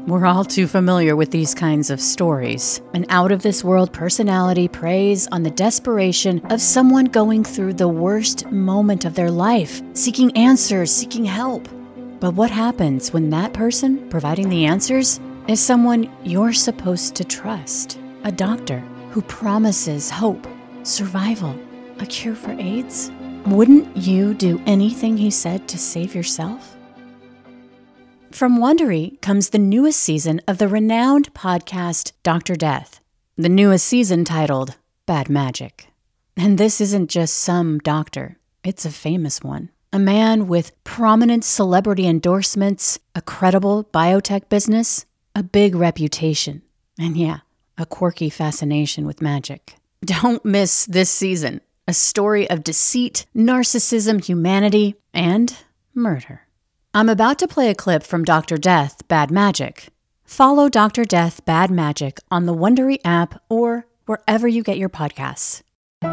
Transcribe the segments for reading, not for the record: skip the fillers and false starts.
We're all too familiar with these kinds of stories. An out-of-this-world personality preys on the desperation of someone going through the worst moment of their life, seeking answers, seeking help. But what happens when that person providing the answers is someone you're supposed to trust? A doctor who promises hope, survival, a cure for AIDS? Wouldn't you do anything he said to save yourself? From Wondery comes the newest season of the renowned podcast Dr. Death, the newest season titled Bad Magic. And this isn't just some doctor, it's a famous one. A man with prominent celebrity endorsements, a credible biotech business, a big reputation, and a quirky fascination with magic. Don't miss this season, a story of deceit, narcissism, humanity, and murder. I'm about to play a clip from Dr. Death, Bad Magic. Follow Dr. Death, Bad Magic on the Wondery app or wherever you get your podcasts.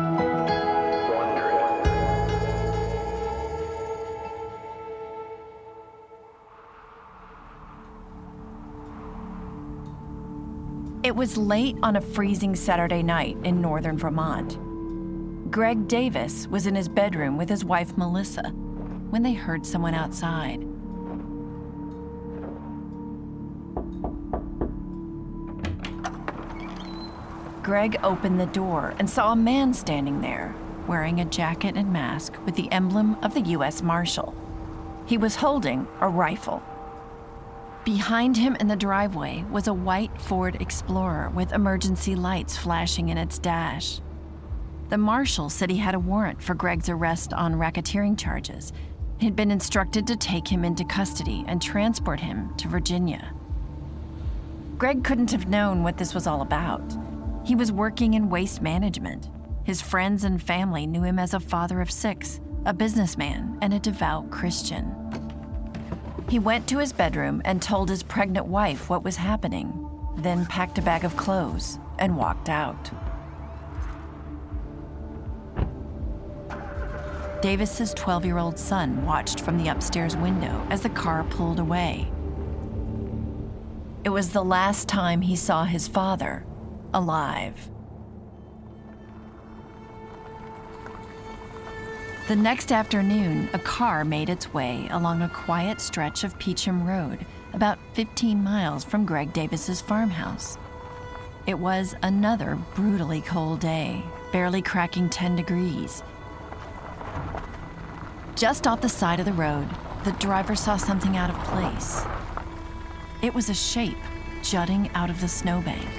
It was late on a freezing Saturday night in northern Vermont. Greg Davis was in his bedroom with his wife Melissa when they heard someone outside. Greg opened the door and saw a man standing there, wearing a jacket and mask with the emblem of the U.S. Marshal. He was holding a rifle. Behind him in the driveway was a white Ford Explorer with emergency lights flashing in its dash. The marshal said he had a warrant for Greg's arrest on racketeering charges. He'd been instructed to take him into custody and transport him to Virginia. Greg couldn't have known what this was all about. He was working in waste management. His friends and family knew him as a father of 6, a businessman, and a devout Christian. He went to his bedroom and told his pregnant wife what was happening, then packed a bag of clothes and walked out. Davis's 12-year-old son watched from the upstairs window as the car pulled away. It was the last time he saw his father alive. The next afternoon, a car made its way along a quiet stretch of Peacham Road, about 15 miles from Greg Davis's farmhouse. It was another brutally cold day, barely cracking 10 degrees. Just off the side of the road, the driver saw something out of place. It was a shape jutting out of the snowbank.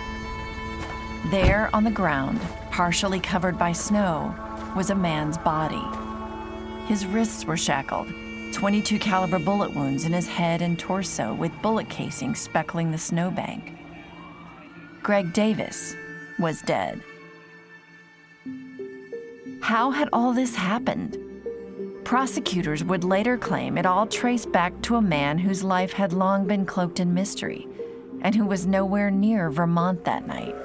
There on the ground, partially covered by snow, was a man's body. His wrists were shackled, .22 caliber bullet wounds in his head and torso with bullet casings speckling the snowbank. Greg Davis was dead. How had all this happened? Prosecutors would later claim it all traced back to a man whose life had long been cloaked in mystery and who was nowhere near Vermont that night.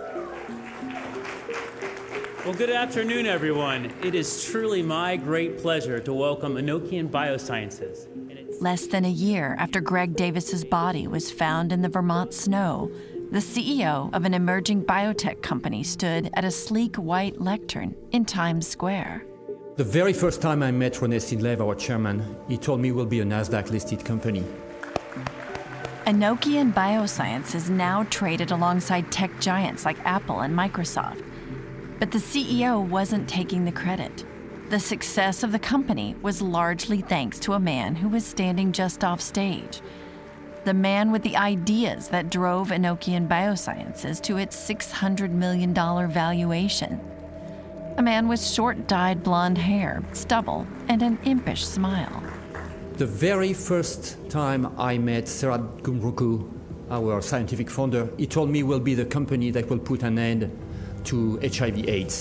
Well, good afternoon, everyone. It is truly my great pleasure to welcome Enochian Biosciences. Less than a year after Greg Davis's body was found in the Vermont snow, the CEO of an emerging biotech company stood at a sleek white lectern in Times Square. The very first time I met René Sidlev, our chairman, he told me we'll be a NASDAQ-listed company. Enochian Biosciences now traded alongside tech giants like Apple and Microsoft. But the CEO wasn't taking the credit. The success of the company was largely thanks to a man who was standing just off stage. The man with the ideas that drove Enochian Biosciences to its $600 million valuation. A man with short dyed blonde hair, stubble, and an impish smile. The very first time I met Serat Gumruku, our scientific founder, he told me we'll be the company that will put an end to HIV/AIDS.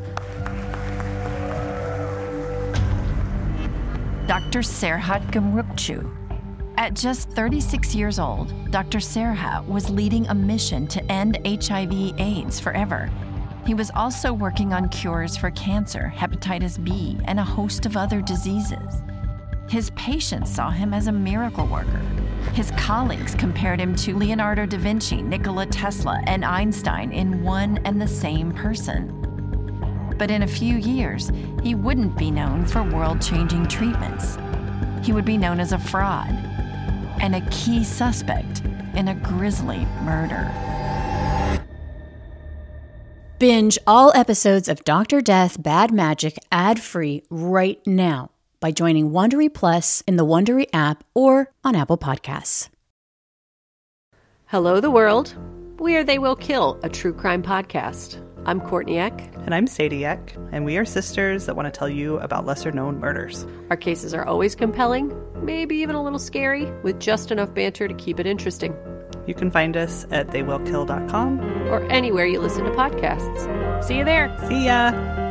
Dr. Serhat Gumrukcu. At just 36 years old, Dr. Serhat was leading a mission to end HIV/AIDS forever. He was also working on cures for cancer, hepatitis B, and a host of other diseases. His patients saw him as a miracle worker. His colleagues compared him to Leonardo da Vinci, Nikola Tesla, and Einstein in one and the same person. But in a few years, he wouldn't be known for world-changing treatments. He would be known as a fraud and a key suspect in a grisly murder. Binge all episodes of Dr. Death Bad Magic ad-free right now by joining Wondery Plus in the Wondery app or on Apple Podcasts. Hello, the world. We are They Will Kill, a true crime podcast. I'm Courtney Eck. And I'm Sadie Eck, and we are sisters that want to tell you about lesser-known murders. Our cases are always compelling, maybe even a little scary, with just enough banter to keep it interesting. You can find us at theywillkill.com. Or anywhere you listen to podcasts. See you there. See ya!